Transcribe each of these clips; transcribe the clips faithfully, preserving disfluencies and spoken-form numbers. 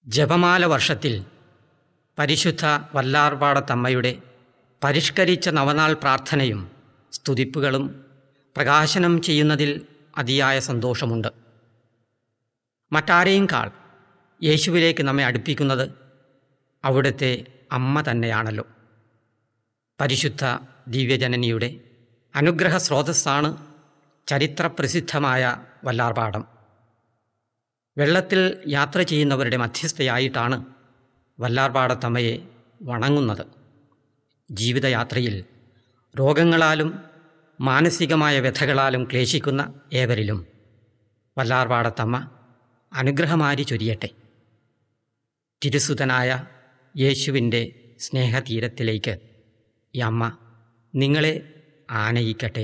ജപമാല വർഷത്തിൽ പരിശുദ്ധ വല്ലാർപാടത്തമ്മയുടെ പരിഷ്കരിച്ച നവനാൾ പ്രാർത്ഥനയും സ്തുതിപ്പുകളും പ്രകാശനം ചെയ്യുന്നതിൽ അതിയായ സന്തോഷമുണ്ട്. മറ്റാരെയും കാൾ യേശുവിലേക്ക് നമ്മെ അടുപ്പിക്കുന്നത് അവിടുത്തെ അമ്മ തന്നെയാണല്ലോ. പരിശുദ്ധ ദിവ്യജനനിയുടെ അനുഗ്രഹ സ്രോതസ്സാണ് ചരിത്രപ്രസിദ്ധമായ വല്ലാർപാടം. വെള്ളത്തിൽ യാത്ര ചെയ്യുന്നവരുടെ മധ്യസ്ഥയായിട്ടാണ് വല്ലാർപാടത്തമ്മയെ വണങ്ങുന്നത്. ജീവിതയാത്രയിൽ രോഗങ്ങളാലും മാനസികമായ വ്യഥകളാലും ക്ലേശിക്കുന്ന ഏവരിലും വല്ലാർപാടത്തമ്മ അനുഗ്രഹമാരി ചൊരിയട്ടെ. തിരുസുതനായ യേശുവിൻ്റെ സ്നേഹതീരത്തിലേക്ക് ഈ അമ്മ നിങ്ങളെ ആനയിക്കട്ടെ.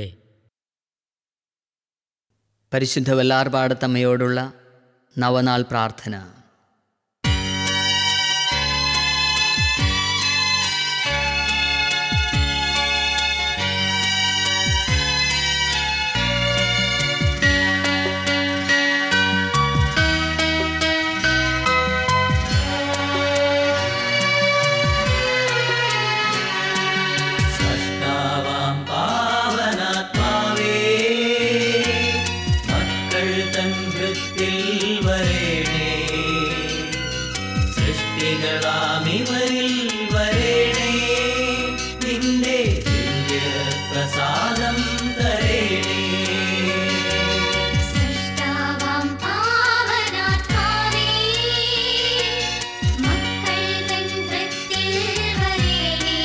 പരിശുദ്ധ വല്ലാർപാടത്തമ്മയോടുള്ള നവനാൾ പ്രാർത്ഥന. സൃഷ്ടികളാമിവരിൽ വരേണേ, നിന്റെ ദിവ്യ പ്രസാദം തരേണേ. സൃഷ്ടാവാം പാവനാത്മാവേ, മക്കൾ തൻ വൃത്തിൽ വരേണേ.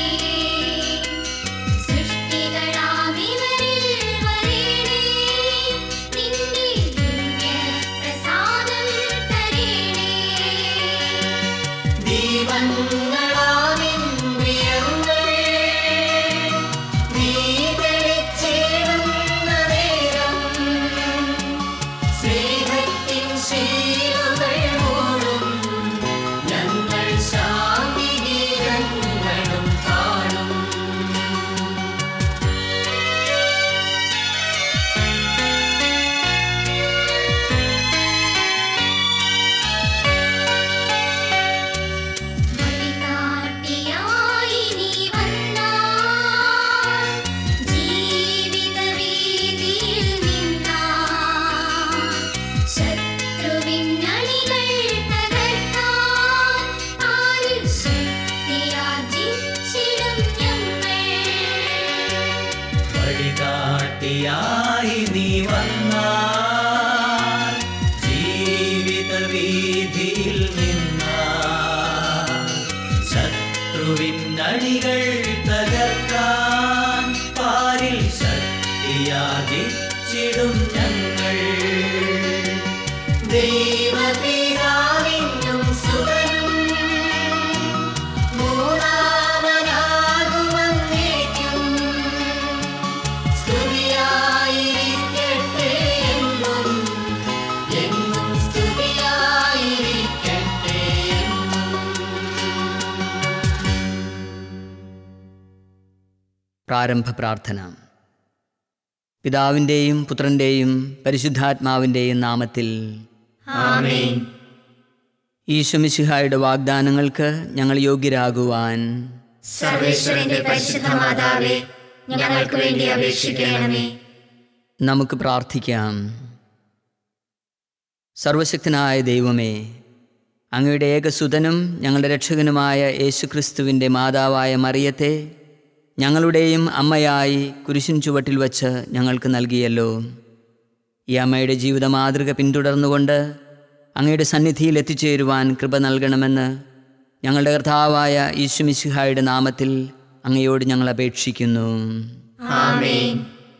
സൃഷ്ടികളാമിവരിൽ വരേണേ, നിന്റെ ദിവ്യ പ്രസാദം തരേണേ. ദീപങ്ങളാമിന്ദ്രിയങ്ങൾ നീ തെളിച്ചിടുന്ന നേരം, സ്നേഹത്തിൻ ശീലുകൾ മൂടും ഞങ്ങൾ ശാന്തിഗീതങ്ങളും കാണും. വഴികാട്ടിയായി നീ വന്നാൽ, ജീവിതവീഥിയിൽ നിന്നാൽ, ശത്രുവിൻ അണികൾ തകർത്താൽ, പാരിൽ ശക്തിയാർജിച്ചിടും ഞങ്ങൾ. വഴികാട്ടിയായി നീ വന്നാൽ, ജീവിതവീഥിയിൽ നിന്നാൽ, ശത്രുവിൻ അണികൾ തകർക്കാൻ, പാരിൽ ശക്തിയാർജിച്ചിടും ഞങ്ങൾ. ദൈവപിതാവിനും സുതനും മൂന്നാമനാകുമെന്നേക്കും സ്തുതിയായിരിക്കട്ടെ എന്നും, എന്നും സ്തുതിയായിരിക്കട്ടെ എന്നും. പ്രാരംഭ പ്രാർത്ഥന. പിതാവിൻ്റെയും പുത്രൻ്റെയും പരിശുദ്ധാത്മാവിൻ്റെയും നാമത്തിൽ ആമേൻ. ഈശോമിശിഹായുടെ വാഗ്ദാനങ്ങൾക്ക് ഞങ്ങൾ യോഗ്യരാകുവാൻ സർവേശ്വരന്റെ പരിശുദ്ധ മാതാവേ, ഞങ്ങൾക്ക് വേണ്ടി അപേക്ഷിക്കണമേ. നമുക്ക് പ്രാർത്ഥിക്കാം. സർവശക്തനായ ദൈവമേ, അങ്ങയുടെ ഏകസുതനും ഞങ്ങളുടെ രക്ഷകനുമായ യേശുക്രിസ്തുവിൻ്റെ മാതാവായ മറിയത്തെ ഞങ്ങളുടെയും അമ്മയായി കുരിശിൻ ചുവട്ടിൽ വച്ച് ഞങ്ങൾക്ക് നൽകിയല്ലോ. ഈ അമ്മയുടെ ജീവിത മാതൃക പിന്തുടർന്നുകൊണ്ട് അങ്ങയുടെ സന്നിധിയിൽ എത്തിച്ചേരുവാൻ കൃപ നൽകണമെന്ന് ഞങ്ങളുടെ കർത്താവായ ഈശോമിശിഹായുടെ നാമത്തിൽ അങ്ങയോട് ഞങ്ങൾ അപേക്ഷിക്കുന്നു. ആമേൻ.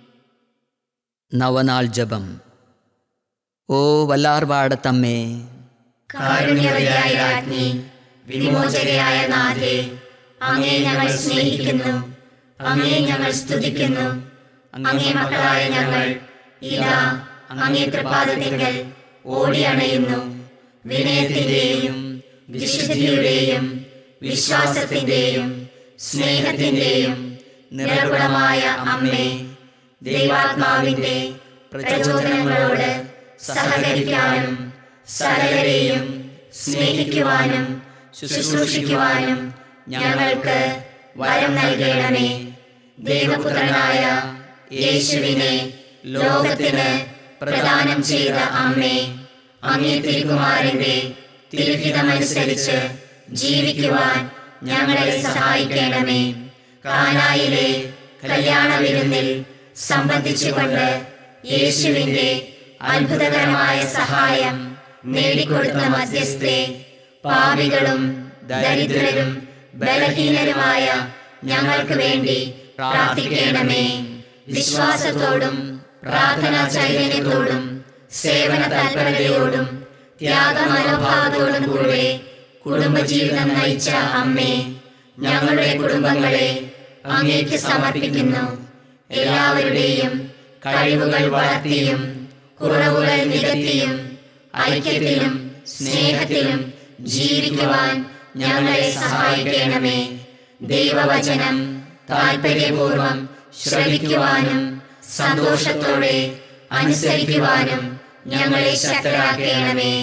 നവനാൾ ജപം. ഓ വല്ലാർപാടത്തമ്മേ, കാരുണ്യവതിയായ രാജ്ഞി, വിമോചകയായ നാഥേ, അങ്ങയെ ഞങ്ങൾ സ്നേഹിക്കുന്നു, അങ്ങയെ ഞങ്ങൾ സ്തുതിക്കുന്നു. അങ്ങേ മക്കളായ ഞങ്ങൾ ഇതാ അങ്ങേ തൃപ്പാദത്തിങ്കൽ ഓടിയണയുന്നു. വിനയത്തിന്റെയും വിശുദ്ധിയുടെയും വിശ്വാസത്തിന്റെയും സ്നേഹത്തിന്റെയും നിറകുടമായ അമ്മേ, ദൈവാത്മാവിന്റെ പ്രചോദനങ്ങളോട് സഹകരിക്കാനും സകലരെയും സ്നേഹിക്കുവാനും ശുശ്രൂഷിക്കുവാനും ഞങ്ങൾക്ക് വരം നൽകണമേ. ദൈവപുത്രനായ യേശുവിനെ ലോകത്തിന് പ്രദാനം ചെയ്ത അമ്മേ, അങ്ങേ തിരുകുമാരന്റെ തിരുഹിതമനുസരിച്ച് ജീവിക്കുവാൻ ഞങ്ങളെ സഹായിക്കണമേ. കാനായിലെ കല്യാണ വിരുന്നിൽ സംബന്ധിച്ചുകൊണ്ട് യേശുവിന്റെ അത്ഭുതകരമായ സഹായം നേടിക്കൊടുത്ത മധ്യസ്ഥേ, പാപികളും ദരിദ്രരും ബലഹീനരുമായ ഞങ്ങൾക്ക് വേണ്ടി പ്രാർത്ഥിക്കണമേ. വിശ്വാസത്തോടും പ്രാർത്ഥനാ ചൈതന്യത്തോടും സേവന തൽപരതയോടും ത്യാഗമനോഭാവത്തോടും കൂടെ കുടുംബജീവിതം നയിച്ച അമ്മേ, ഞങ്ങളുടെ കുടുംബങ്ങളെ അങ്ങേക്ക് സമർപ്പിക്കുന്നു. എല്ലാവരുടെയും കഴിവുകൾ വളർത്തിയും കുറവുകൾ നികത്തിയും ഐക്യത്തിലും സ്നേഹത്തിലും ജീവിക്കുവാൻ ഞങ്ങളെ സഹായിക്കണമേ. ദൈവവചനം താൽപര്യപൂർവം ശ്രവിക്കുവാനും സന്തോഷത്തോടെ അനുസരിക്കുവാനും ഞങ്ങളെ ശക്തരാക്കണമേ.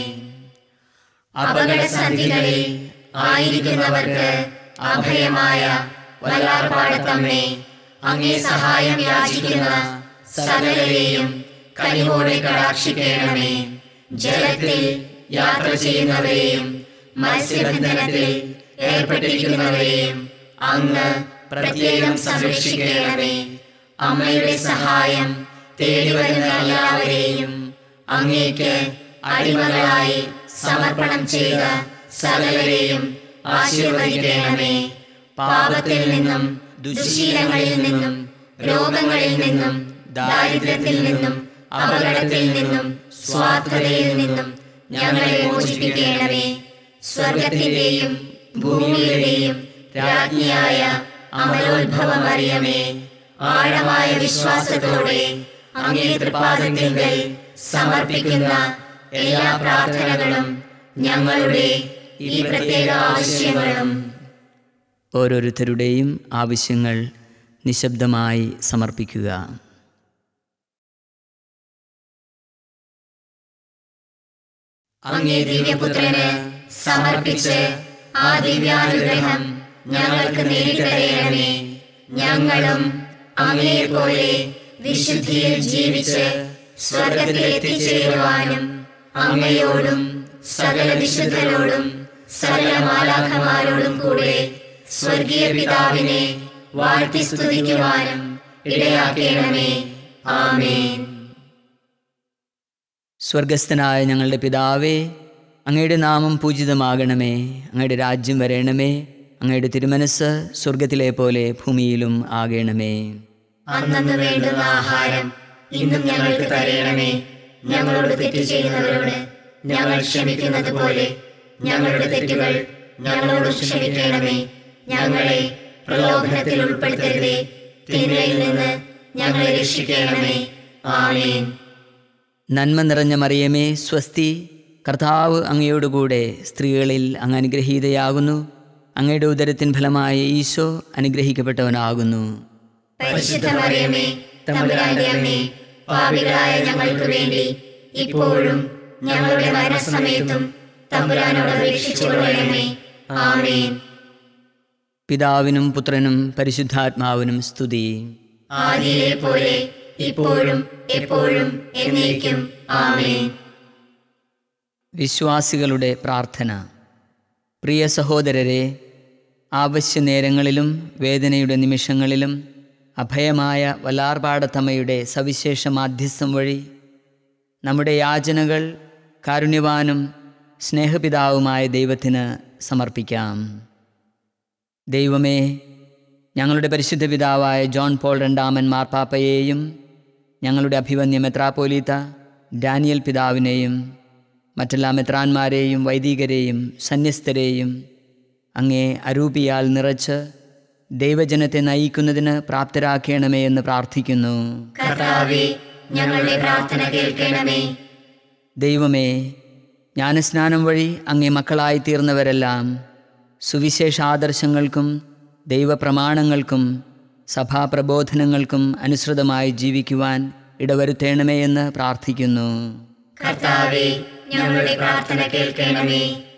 അപകടസന്ധികളിൽ ആയിരിക്കുന്നവർക്ക് അഭയമായ വല്ലാർപാടത്തമ്മേ, അങ്ങേ സഹായം യാചിക്കുന്ന സകലരെയും കനിവോടെ കടാക്ഷിക്കണമേ. ജലത്തിൽ യാത്ര ചെയ്യുന്നവരെയും മത്സ്യബന്ധനത്തിൽ ഏർപ്പെട്ടിരിക്കുന്നവരെയും അങ്ങ് പ്രത്യേകം സംരക്ഷിക്കണമേ. അമ്മയുടെ സഹായം തേടി വരുന്ന എല്ലാവരെയും അങ്ങേക്ക് അടിമകളായി സമർപ്പണം ചെയ്ത സകലരെയും ആശീർവദിക്കണമേ. പാപത്തിൽ നിന്നും ദുശ്ശീലങ്ങളിൽ നിന്നും രോഗങ്ങളിൽ നിന്നും ദാരിദ്ര്യത്തിൽ നിന്നും അപകടത്തിൽ നിന്നും സ്വാർത്ഥതയിൽ നിന്നും ഞങ്ങളെ മോചിപ്പിക്കണമേ. സ്വർഗത്തിന്റെയും ഭൂമിയുടെയും രാജ്ഞിയായ അമലോത്ഭവം അറിയമേ, ആഴമായ വിശ്വാസത്തോടെ അങ്ങേ തൃപാദത്തിങ്കൽ സമർപ്പിക്കുന്ന എല്ലാ പ്രാർത്ഥനകളും ഞങ്ങളുടെ ഈ പ്രത്യേക ആവശ്യങ്ങളും ഓരോരുത്തരുടെയും ആവശ്യങ്ങൾ നിശബ്ദമായി സമർപ്പിക്കുക. അങ്ങേ ദിവ്യപുത്രന് സമർപ്പിച്ച് ആ ദിവ്യാനുഗ്രഹം ഞങ്ങൾക്ക് നേടിത്തരയണമേ. ഞങ്ങളും അങ്ങയെപ്പോലെ വിശുദ്ധിയിൽ ജീവിച്ച് സ്വർഗത്തിൽ എത്തിച്ചേരുവാനും അങ്ങയോടും സകല വിശുദ്ധരോടും സകല മാലാഖമാരോടും കൂടെ സ്വർഗീയ പിതാവിനെ വാഴ്ത്തി സ്തുതിക്കുവാനും ഇടയാക്കണമേ. ആമേൻ. സ്വർഗസ്ഥനായ ഞങ്ങളുടെ പിതാവേ, അങ്ങയുടെ നാമം പൂജിതമാകണമേ. അങ്ങയുടെ രാജ്യം വരേണമേ. അങ്ങയുടെ തിരുമനസ് സ്വർഗത്തിലെ പോലെ ഭൂമിയിലും ആകണമേ. അന്നു വേണ്ടുന്ന ആഹാരം ഇന്നും ഞങ്ങൾക്ക് തരയണമേ. ഞങ്ങളോട് തെറ്റ് ചെയ്യുന്നവരോട് ഞങ്ങൾ ക്ഷമിക്കുന്നത് പോലെ ഞങ്ങളുടെ തെറ്റുകൾ ഞങ്ങളോട് ക്ഷമിക്കണമേ. ഞങ്ങളെ പ്രലോഭനത്തിൽ ഉൾപ്പെടുത്തരുതേ, തിന്മയിൽ നിന്ന് ഞങ്ങളെ രക്ഷിക്കണമേ. ആമേൻ. നന്മ നിറഞ്ഞ മറിയമേ, സ്വസ്തി. കർത്താവ് അങ്ങയോടുകൂടെ സ്ത്രീകളിൽ അങ്ങ് അനുഗ്രഹീതയാകുന്നു. അങ്ങയുടെ ഉദരത്തിൻ ഫലമായ ഈശോ അനുഗ്രഹിക്കപ്പെട്ടവനാകുന്നു. പരിശുദ്ധ മറിയമേ, തമ്പുരാന്റെ അമ്മേ, പാപികളായ ഞങ്ങൾക്ക് വേണ്ടി ഇപ്പോഴും ഞങ്ങളുടെ മരണസമയത്തും തമ്പുരാനോട് അപേക്ഷിച്ചുകൊള്ളണമേ. ആമേൻ. പിതാവിനും പുത്രനും പരിശുദ്ധാത്മാവിനും സ്തുതി. ആദിയിലെ പോലെ ഇപ്പോഴും എപ്പോഴും എന്നേക്കും. ആമേൻ. വിശ്വാസികളുടെ പ്രാർത്ഥന. പ്രിയ സഹോദരരെ, ആവശ്യനേരങ്ങളിലും വേദനയുടെ നിമിഷങ്ങളിലും അഭയമായ വല്ലാർപാടത്തമ്മയുടെ സവിശേഷ മാധ്യസ്ഥം വഴി നമ്മുടെ യാചനകൾ കാരുണ്യവാനും സ്നേഹപിതാവുമായ ദൈവത്തിന് സമർപ്പിക്കാം. ദൈവമേ, ഞങ്ങളുടെ പരിശുദ്ധ പിതാവായ ജോൺ പോൾ രണ്ടാമൻ മാർപ്പാപ്പയെയും ഞങ്ങളുടെ അഭിവന്യ മെത്രാപ്പോലീത്ത ഡാനിയൽ പിതാവിനെയും മറ്റെല്ലാ മെത്രാന്മാരെയും വൈദികരെയും സന്യസ്തരെയും അങ്ങേ അരൂപിയാൽ നിറച്ച് ദൈവജനത്തെ നയിക്കുന്നതിന് പ്രാപ്തരാക്കണമേ എന്ന് പ്രാർത്ഥിക്കുന്നു. കർത്താവേ, ഞങ്ങളുടെ പ്രാർത്ഥന കേൾക്കണമേ. ദൈവമേ, ജ്ഞാനസ്നാനം വഴി അങ്ങേ മക്കളായി തീർന്നവരെല്ലാം സുവിശേഷ ആദർശങ്ങൾക്കും ദൈവപ്രമാണങ്ങൾക്കും സഭാപ്രബോധനങ്ങൾക്കും അനുസൃതമായി ജീവിക്കുവാൻ ഇടവരുത്തേണമേ എന്ന് പ്രാർത്ഥിക്കുന്നു. കർത്താവേ, ഞങ്ങളുടെ പ്രാർത്ഥന കേൾക്കണമേ.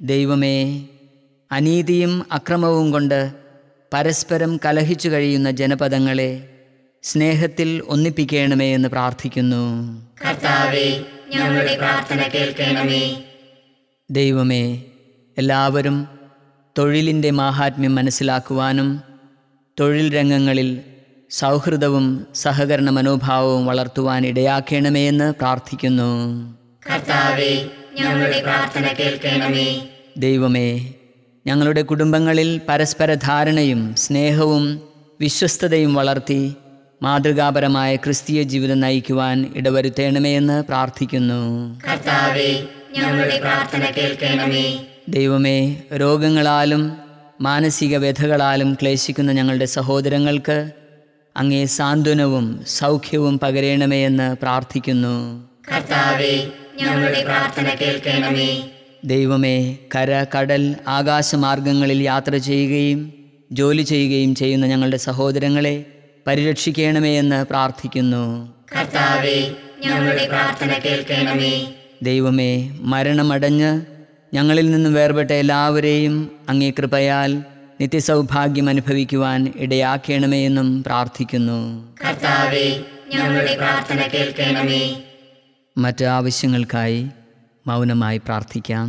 ദൈവമേ, അനീതിയും അക്രമവും കൊണ്ട് പരസ്പരം കലഹിച്ചു കഴിയുന്ന ജനപദങ്ങളെ സ്നേഹത്തിൽ ഒന്നിപ്പിക്കണമേ എന്ന് പ്രാർത്ഥിക്കുന്നു. കർത്താവേ, ഞങ്ങളുടെ പ്രാർത്ഥന കേൾക്കണമേ. ദൈവമേ, എല്ലാവരും തൊഴിലിൻ്റെ മാഹാത്മ്യം മനസ്സിലാക്കുവാനും തൊഴിൽ രംഗങ്ങളിൽ സൗഹൃദവും സഹകരണ മനോഭാവവും വളർത്തുവാൻ ഇടയാക്കണമേ എന്ന് പ്രാർത്ഥിക്കുന്നു. കർത്താവേ, ഞങ്ങളുടെ പ്രാർത്ഥന കേൾക്കണമേ. ദൈവമേ, ഞങ്ങളുടെ കുടുംബങ്ങളിൽ പരസ്പര ധാരണയും സ്നേഹവും വിശ്വസ്തതയും വളർത്തി മാതൃകാപരമായ ക്രിസ്തീയ ജീവിതം നയിക്കുവാൻ ഇടവരുത്തണമേ എന്ന് പ്രാർത്ഥിക്കുന്നു. കർത്താവേ, ഞങ്ങളുടെ പ്രാർത്ഥന കേൾക്കണമേ. ദൈവമേ, രോഗങ്ങളാലും മാനസിക വ്യഥകളാലും ക്ലേശിക്കുന്ന ഞങ്ങളുടെ സഹോദരങ്ങൾക്ക് അങ്ങേ സാന്ത്വനവും സൗഖ്യവും പകരണമേ എന്ന് പ്രാർത്ഥിക്കുന്നു. കർത്താവേ, ഞങ്ങളുടെ പ്രാർത്ഥന കേൾക്കണമേ. ദൈവമേ, കര, കടൽ, ആകാശമാർഗങ്ങളിൽ യാത്ര ചെയ്യുകയും ജോലി ചെയ്യുകയും ചെയ്യുന്ന ഞങ്ങളുടെ സഹോദരങ്ങളെ പരിരക്ഷിക്കണമേ എന്ന് പ്രാർത്ഥിക്കുന്നു. കർത്താവേ, ഞങ്ങളുടെ പ്രാർത്ഥന കേൾക്കണമേ. ദൈവമേ, മരണമടഞ്ഞ് ഞങ്ങളിൽ നിന്നും വേർപെട്ട എല്ലാവരെയും അങ്ങേ കൃപയാൽ നിത്യസൗഭാഗ്യം അനുഭവിക്കുവാൻ ഇടയാക്കണമേ എന്നും പ്രാർത്ഥിക്കുന്നു. കർത്താവേ, ഞങ്ങളുടെ പ്രാർത്ഥന കേൾക്കണമേ. മറ്റ് ആവശ്യങ്ങൾക്കായി മൗനമായി പ്രാർത്ഥിക്കാം.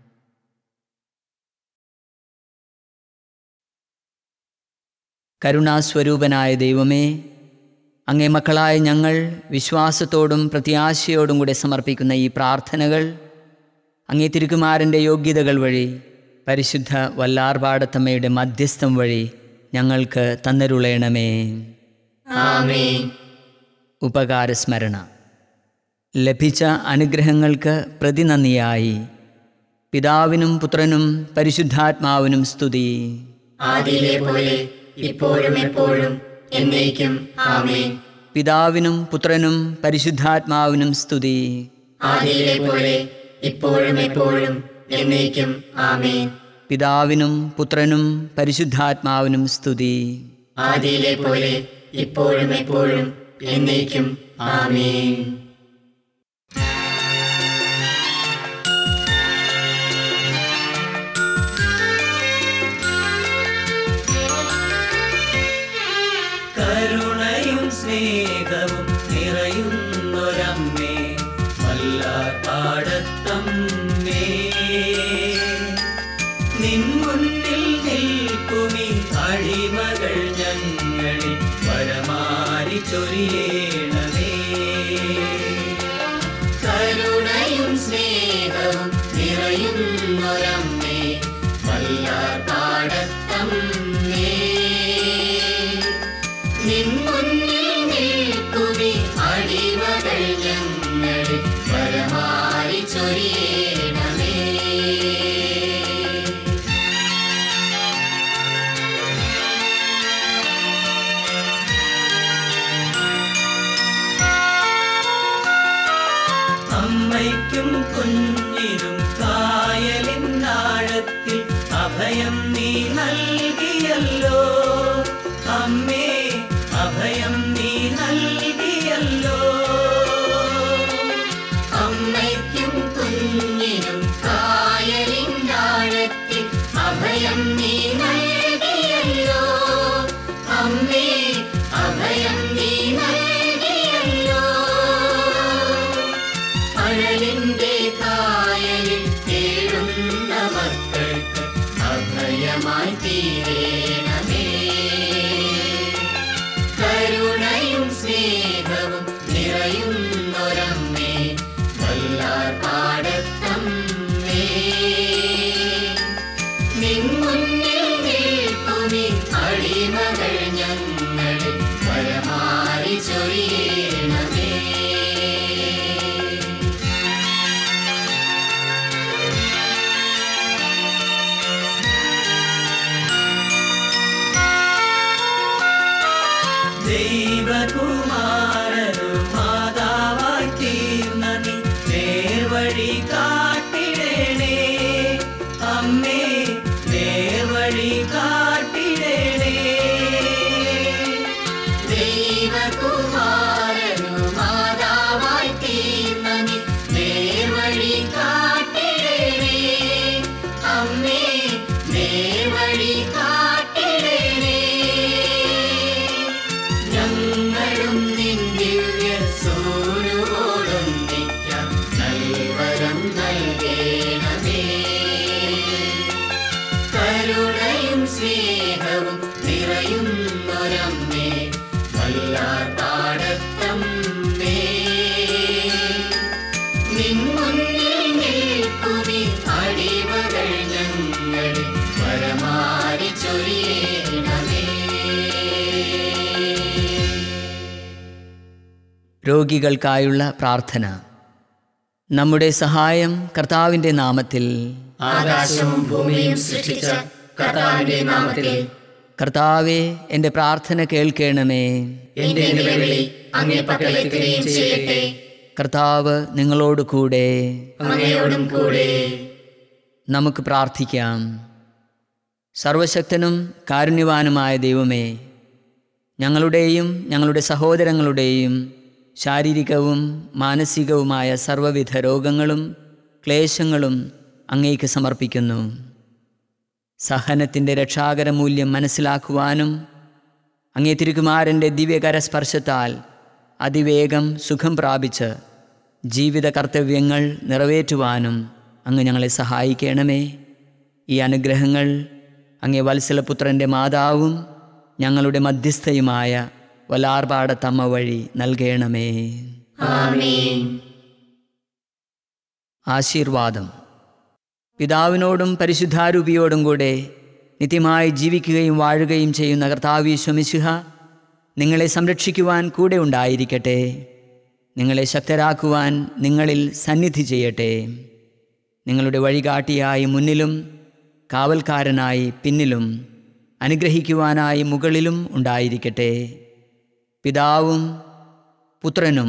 കരുണാസ്വരൂപനായ ദൈവമേ, അങ്ങേ മക്കളായ ഞങ്ങൾ വിശ്വാസത്തോടും പ്രത്യാശയോടും കൂടെ സമർപ്പിക്കുന്ന ഈ പ്രാർത്ഥനകൾ അങ്ങേ തിരുക്കുമാരൻ്റെ യോഗ്യതകൾ വഴി പരിശുദ്ധ വല്ലാർപാടത്തമ്മയുടെ മധ്യസ്ഥം വഴി ഞങ്ങൾക്ക് തന്നരുളേണമേ. ആമേൻ. ഉപകാരസ്മരണ. ലഭിച്ച അനുഗ്രഹങ്ങൾക്ക് പ്രതിനന്ദിയായി പിതാവിനും പുത്രനും പരിശുദ്ധാത്മാവിനും സ്തുതി. ആദിയിലെ പോലെ ഇപ്പോഴും എപ്പോഴും എന്നേക്കും. ആമേൻ. പിതാവിനും പുത്രനും പരിശുദ്ധാത്മാവിനും സ്തുതി. ആദിയിലെ പോലെ ഇപ്പോഴും എപ്പോഴും എന്നേക്കും. ആമേൻ. പിതാവിനും പുത്രനും പരിശുദ്ധാത്മാവിനും സ്തുതി. ആദിയിലെ പോലെ ഇപ്പോഴും എപ്പോഴും എന്നേക്കും. ആമേൻ. കരുണയും സ്നേഹവും നിറയുന്നൊരമ്മേ, വല്ലാർപാടത്തമ്മേ, നിൻ മുന്നിൽ നിൽക്കുമീ അടിമകൾ ഞങ്ങളിൽ വരമാരി ചൊരിയേണമേ. കരുണയും സ്നേഹവും നിറയുന്നൊരമ്മേ, വല്ലാർപാടത്തമ്മേ, നിൻ മുന്നിൽ നിൽക്കുമീ അടിമകൾ ഞങ്ങളിൽ വരമാരി ചൊരിയേണമേ. അമ്മയ്ക്കും കുഞ്ഞിനും കായലിനാഴത്തിൽ അഭയം നീ നൽകിയല്ലോ. അമ്മേ, അഭയം നീ നൽകിയല്ലോ. അമ്മയ്ക്കും കുഞ്ഞിനും കായലിനാഴത്തിൽ അഭയം നീ നൽകിയല്ലോ. അമ്മേ, അഭയം നീ നൽകിയല്ലോ. അഴലിന്റെ കായലിൽ തേടുന്ന മക്കൾക്ക് അഭയമായി തീരേണമേ. കരുണയും സ്നേഹവും നിറയുന്നൊരമ്മേ, വല്ലാർപാടത്തമ്മേ, നിൻ മുന്നിൽ നിൽക്കുമീ അടിമകൾ ഞങ്ങളിൽ വരമാരി ചൊരിയേണമേ. ദൈവകുമാരനും മാതാവായി തീർന്ന നീ നേർവഴി കാട്ടിടണേ. അമ്മേ, നേർവഴി കാട്ടിടണേ. ദൈവകുമാരനു മാതാവായി തീർന്ന നീ നേർവഴി കാട്ടിടണേ. വല്ലാർ പാടത്തമ്മേ നിൻ മുന്നിൽ നിൽക്കുമി അടിമകൾ ഞങ്ങളിൽ വരമാരി ചൊരിയണമേ. രോഗികൾക്കായുള്ള പ്രാർത്ഥന. നമ്മുടെ സഹായം കർത്താവിൻ്റെ നാമത്തിൽ. ആകാശവും ഭൂമിയും സൃഷ്ടിച്ച കർത്താവിന്റെ നാമത്തിൽ കർത്താവെ, എൻ്റെ പ്രാർത്ഥന കേൾക്കണമേ. എന്റെ നിലവിളി അങ്ങേ പക്കലെത്തുകയും ചെയ്യട്ടെ. കർത്താവ് നിങ്ങളോട് കൂടെ. അങ്ങയോടും കൂടെ. നമുക്ക് പ്രാർത്ഥിക്കാം. സർവശക്തനും കാരുണ്യവാനുമായ ദൈവമേ, ഞങ്ങളുടെയും ഞങ്ങളുടെ സഹോദരങ്ങളുടെയും ശാരീരികവും മാനസികവുമായ സർവ്വവിധ രോഗങ്ങളും ക്ലേശങ്ങളും അങ്ങേക്ക് സമർപ്പിക്കുന്നു. സഹനത്തിൻ്റെ രക്ഷാകര മൂല്യം മനസ്സിലാക്കുവാനും അങ്ങേ തിരുകുമാരൻ്റെ ദിവ്യകരസ്പർശത്താൽ അതിവേഗം സുഖം പ്രാപിച്ച് ജീവിത കർത്തവ്യങ്ങൾ നിറവേറ്റുവാനും അങ്ങ് ഞങ്ങളെ സഹായിക്കണമേ. ഈ അനുഗ്രഹങ്ങൾ അങ്ങേ വത്സലപുത്രൻ്റെ മാതാവും ഞങ്ങളുടെ മധ്യസ്ഥയുമായ വലാർപാടത്തമ്മ വഴി നൽകണമേ. ആമേൻ. ആശീർവാദം. പിതാവിനോടും പരിശുദ്ധാരൂപിയോടും കൂടെ നിത്യമായി ജീവിക്കുകയും വാഴുകയും ചെയ്യുന്ന കർത്താവ് ഈശോ മിശിഹ നിങ്ങളെ സംരക്ഷിക്കുവാൻ കൂടെ ഉണ്ടായിരിക്കട്ടെ. നിങ്ങളെ ശക്തരാക്കുവാൻ നിങ്ങളിൽ സന്നിധി ചെയ്യട്ടെ. നിങ്ങളുടെ വഴികാട്ടിയായി മുന്നിലും കാവൽക്കാരനായി പിന്നിലും അനുഗ്രഹിക്കുവാനായി മുകളിലും ഉണ്ടായിരിക്കട്ടെ. പിതാവും പുത്രനും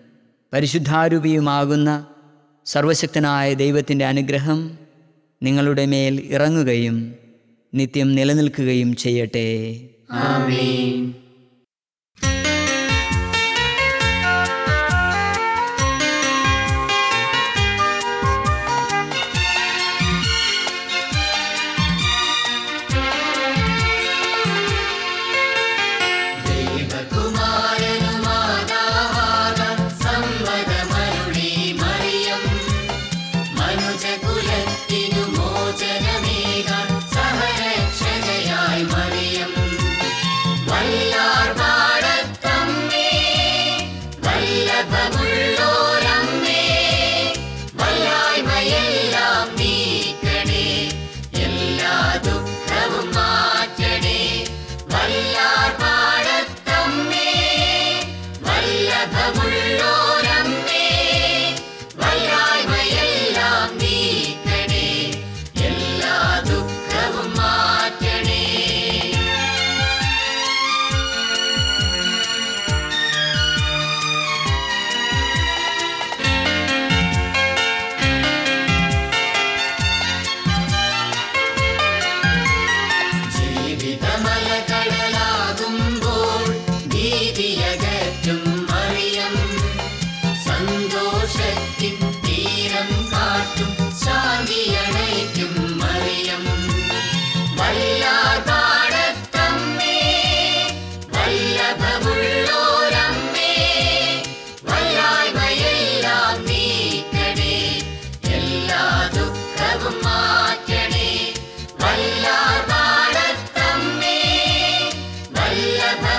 പരിശുദ്ധാരൂപിയുമാകുന്ന സർവശക്തനായ ദൈവത്തിൻ്റെ അനുഗ്രഹം നിങ്ങളുടെ മേൽ ഇറങ്ങുകയും നിത്യം നിലനിൽക്കുകയും ചെയ്യട്ടെ. ആമേൻ. വല്ലഭ